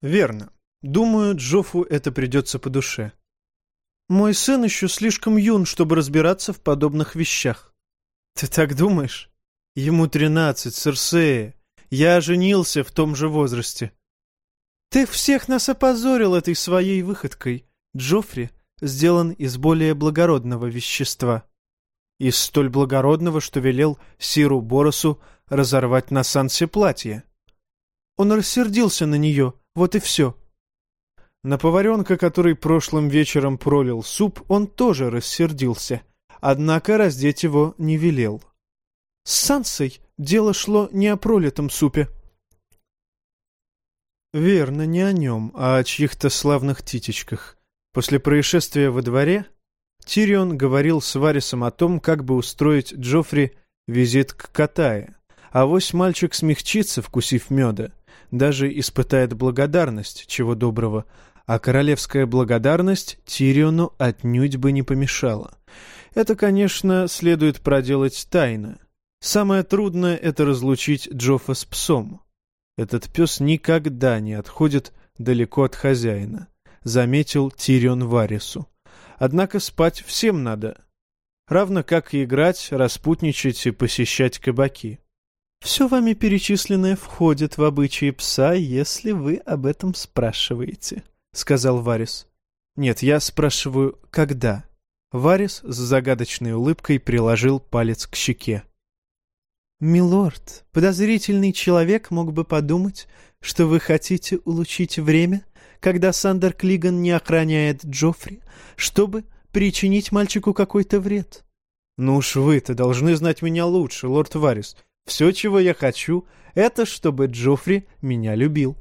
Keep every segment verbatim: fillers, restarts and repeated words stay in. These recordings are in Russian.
Верно. Думаю, Джоффу это придется по душе. Мой сын еще слишком юн, чтобы разбираться в подобных вещах. Ты так думаешь? Ему тринадцать, Серсея. Я женился в том же возрасте. Ты всех нас опозорил этой своей выходкой. Джоффри сделан из более благородного вещества. Из столь благородного, что велел Сиру Боросу разорвать на Сансе платье. Он рассердился на нее, вот и все. На поваренка, который прошлым вечером пролил суп, он тоже рассердился, однако раздеть его не велел. С Сансой дело шло не о пролитом супе. Верно, не о нем, а о чьих-то славных титечках. После происшествия во дворе Тирион говорил с Варисом о том, как бы устроить Джоффри визит к Катае. Авось мальчик смягчится, вкусив меда, даже испытает благодарность, чего доброго, а королевская благодарность Тириону отнюдь бы не помешала. Это, конечно, следует проделать тайно. Самое трудное — это разлучить Джоффа с псом. Этот пес никогда не отходит далеко от хозяина, заметил Тирион Варису. Однако спать всем надо, равно как и играть, распутничать и посещать кабаки. Все вами перечисленное входит в обычаи пса, если вы об этом спрашиваете, — сказал Варис. Нет, я спрашиваю, когда? Варис с загадочной улыбкой приложил палец к щеке. «Милорд, подозрительный человек мог бы подумать, что вы хотите улучшить время, когда Сандер Клиган не охраняет Джоффри, чтобы причинить мальчику какой-то вред». «Ну уж вы-то должны знать меня лучше, лорд Варис. Все, чего я хочу, это чтобы Джоффри меня любил».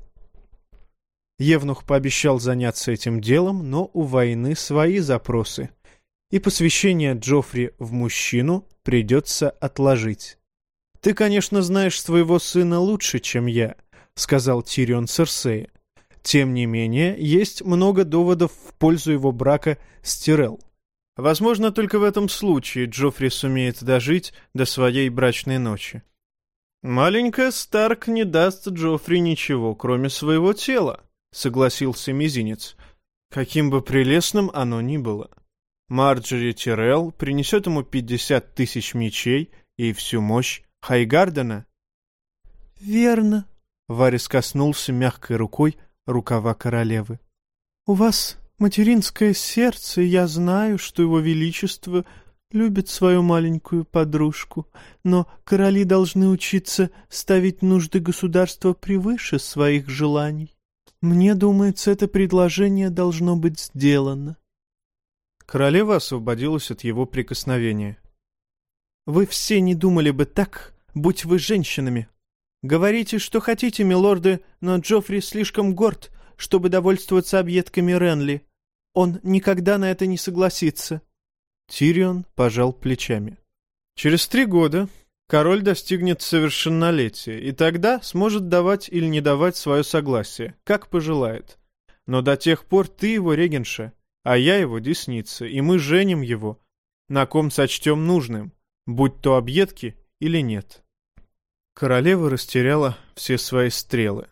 Евнух пообещал заняться этим делом, но у войны свои запросы, и посвящение Джоффри в мужчину придется отложить. «Ты, конечно, знаешь своего сына лучше, чем я», — сказал Тирион Серсея. «Тем не менее, есть много доводов в пользу его брака с Тирелл. Возможно, только в этом случае Джоффри сумеет дожить до своей брачной ночи. Маленькая Старк не даст Джоффри ничего, кроме своего тела», — согласился Мизинец, каким бы прелестным оно ни было. «Марджори Тирелл принесет ему пятьдесят тысяч мечей и всю мощь Хайгардена». «Верно», — Варис коснулся мягкой рукой рукава королевы. «У вас материнское сердце, и я знаю, что его величество любит свою маленькую подружку, но короли должны учиться ставить нужды государства превыше своих желаний. Мне думается, это предложение должно быть сделано». Королева освободилась от его прикосновения. «Вы все не думали бы так, будь вы женщинами. Говорите, что хотите, милорды, но Джоффри слишком горд, чтобы довольствоваться объедками Ренли. Он никогда на это не согласится». Тирион пожал плечами. «Через три года король достигнет совершеннолетия, и тогда сможет давать или не давать свое согласие, как пожелает. Но до тех пор ты его регенша, а я его десница, и мы женим его, на ком сочтем нужным, будь то объедки или нет». Королева растеряла все свои стрелы.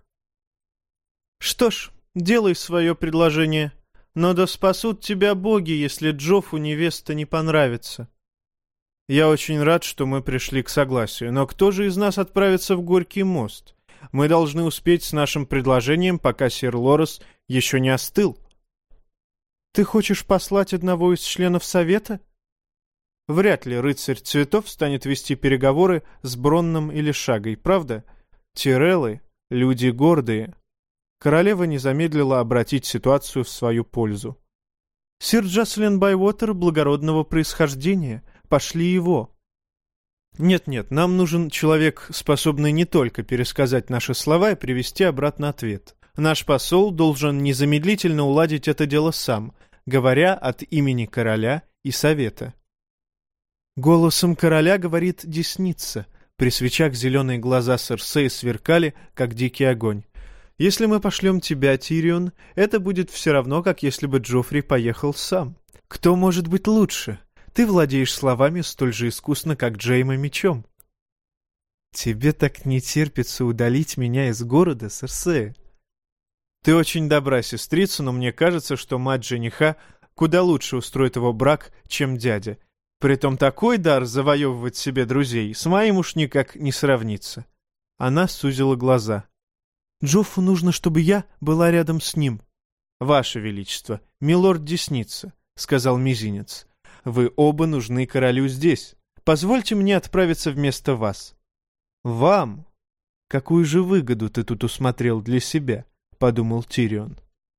«Что ж, делай свое предложение, но да спасут тебя боги, если Джоффу невеста не понравится». «Я очень рад, что мы пришли к согласию, но кто же из нас отправится в Горький мост? Мы должны успеть с нашим предложением, пока сир Лорес еще не остыл». «Ты хочешь послать одного из членов совета?» Вряд ли рыцарь цветов станет вести переговоры с Бронном или Шагой, правда? Тиреллы — люди гордые. Королева не замедлила обратить ситуацию в свою пользу. «Сир Джаслин Байвотер благородного происхождения. Пошли его». «Нет-нет, нам нужен человек, способный не только пересказать наши слова и привести обратно ответ. Наш посол должен незамедлительно уладить это дело сам, говоря от имени короля и совета». «Голосом короля говорит десница». При свечах зеленые глаза Серсеи сверкали, как дикий огонь. «Если мы пошлем тебя, Тирион, это будет все равно, как если бы Джоффри поехал сам. Кто может быть лучше? Ты владеешь словами столь же искусно, как Джейма мечом». «Тебе так не терпится удалить меня из города, Серсея?» Ты очень добра, сестрица, но мне кажется, что мать жениха куда лучше устроит его брак, чем дядя. Притом такой дар завоевывать себе друзей с моим уж никак не сравнится. Она сузила глаза. Джоффу нужно, чтобы я была рядом с ним. Ваше Величество, милорд Десница, — сказал Мизинец, — вы оба нужны королю здесь. Позвольте мне отправиться вместо вас. Вам? Какую же выгоду ты тут усмотрел для себя? — подумал Тирион.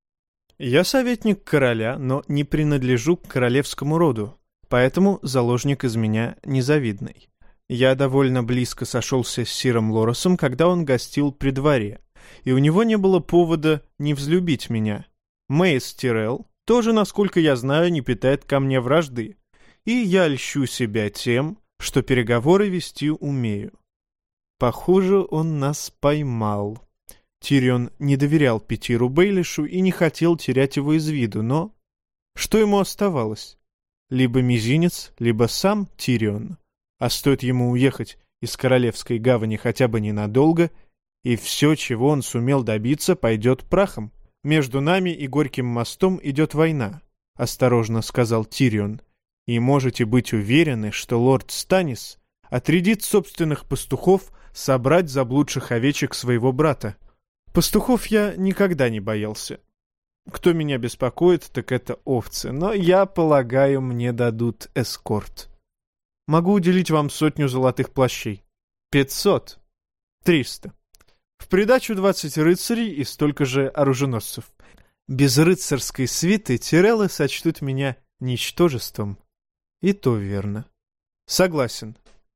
Я советник короля, но не принадлежу к королевскому роду, поэтому заложник из меня незавидный. Я довольно близко сошелся с сиром Лоросом, когда он гостил при дворе, и у него не было повода не взлюбить меня. Мейс Тирелл тоже, насколько я знаю, не питает ко мне вражды, и я льщу себя тем, что переговоры вести умею. Похоже, он нас поймал. Тирион не доверял Питиру Бейлишу и не хотел терять его из виду, но... Что ему оставалось? Либо Мизинец, либо сам Тирион. А стоит ему уехать из Королевской гавани хотя бы ненадолго, и все, чего он сумел добиться, пойдет прахом. Между нами и Горьким мостом идет война, — осторожно сказал Тирион. И можете быть уверены, что лорд Станис отрядит собственных пастухов собрать заблудших овечек своего брата. Пастухов я никогда не боялся. Кто меня беспокоит, так это овцы, но, я полагаю, мне дадут эскорт. Могу уделить вам сотню золотых плащей. Пятьсот. Триста. В придачу двадцать рыцарей и столько же оруженосцев. Без рыцарской свиты Тиреллы сочтут меня ничтожеством. И то верно. Согласен.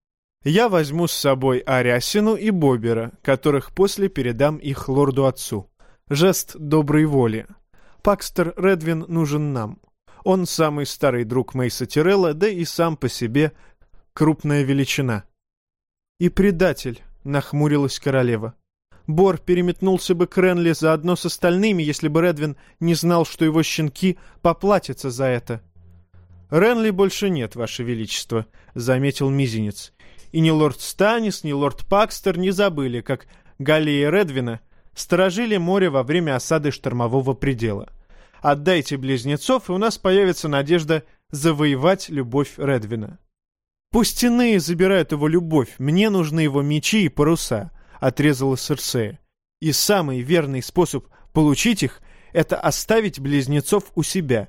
Я возьму с собой Арясину и Бобера, которых после передам их лорду-отцу. Жест доброй воли. Пакстер Редвин нужен нам. Он самый старый друг Мейса Тирелла, да и сам по себе крупная величина. И предатель, нахмурилась королева. Бор переметнулся бы к Ренли заодно с остальными, если бы Редвин не знал, что его щенки поплатятся за это. Ренли больше нет, ваше величество, заметил Мизинец. И ни лорд Станис, ни лорд Пакстер не забыли, как галеи Редвина сторожили море во время осады штормового предела. Отдайте близнецов, и у нас появится надежда завоевать любовь Редвина. Пусть иные забирают его любовь, мне нужны его мечи и паруса, отрезала Серсея. И самый верный способ получить их — это оставить близнецов у себя.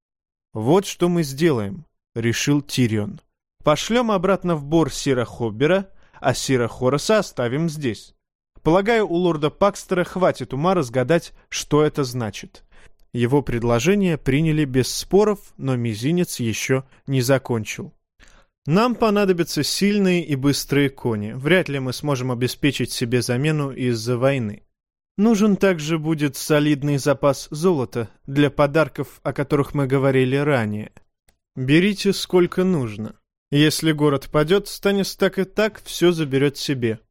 Вот что мы сделаем, решил Тирион. Пошлем обратно в Бор сира Хоббера, а сира Хороса оставим здесь. Полагаю, у лорда Пакстера хватит ума разгадать, что это значит. Его предложение приняли без споров, но Мизинец еще не закончил. Нам понадобятся сильные и быстрые кони. Вряд ли мы сможем обеспечить себе замену из-за войны. Нужен также будет солидный запас золота для подарков, о которых мы говорили ранее. Берите сколько нужно. Если город падет, Станис так и так все заберет себе.